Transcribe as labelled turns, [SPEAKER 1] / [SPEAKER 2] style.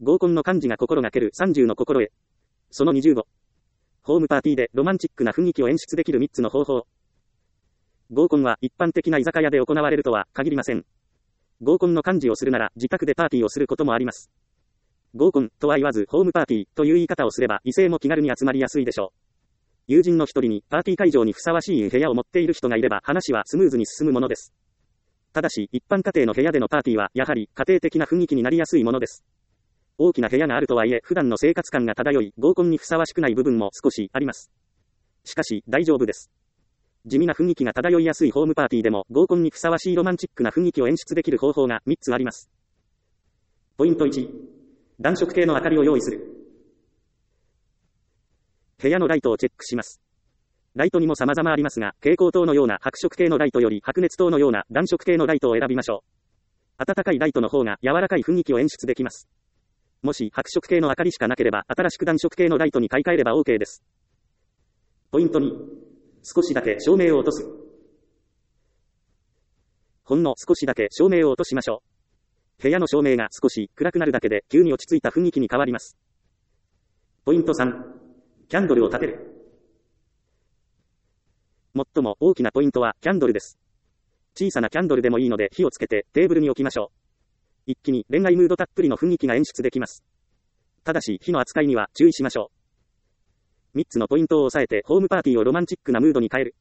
[SPEAKER 1] 合コンの漢字が心がける30の心得。その25。ホームパーティーでロマンチックな雰囲気を演出できる3つの方法。合コンは一般的な居酒屋で行われるとは限りません。合コンの漢字をするなら自宅でパーティーをすることもあります。合コンとは言わずホームパーティーという言い方をすれば異性も気軽に集まりやすいでしょう。友人の一人にパーティー会場にふさわしい部屋を持っている人がいれば話はスムーズに進むものです。ただし一般家庭の部屋でのパーティーはやはり家庭的な雰囲気になりやすいものです。大きな部屋があるとはいえ普段の生活感が漂い合コンにふさわしくない部分も少しあります。しかし大丈夫です。地味な雰囲気が漂いやすいホームパーティーでも合コンにふさわしいロマンチックな雰囲気を演出できる方法が3つあります。ポイント1、暖色系の明かりを用意する。部屋のライトをチェックします。ライトにも様々ありますが、蛍光灯のような白色系のライトより白熱灯のような暖色系のライトを選びましょう。暖かいライトの方が柔らかい雰囲気を演出できます。もし白色系の明かりしかなければ新しく暖色系のライトに買い替えれば OK です。ポイント2、少しだけ照明を落とす。ほんの少しだけ照明を落としましょう。部屋の照明が少し暗くなるだけで急に落ち着いた雰囲気に変わります。ポイント3、キャンドルを立てる。最も大きなポイントはキャンドルです。小さなキャンドルでもいいので火をつけてテーブルに置きましょう。一気に恋愛ムードたっぷりの雰囲気が演出できます。ただし火の扱いには注意しましょう。3つのポイントを押さえてホームパーティーをロマンチックなムードに変える。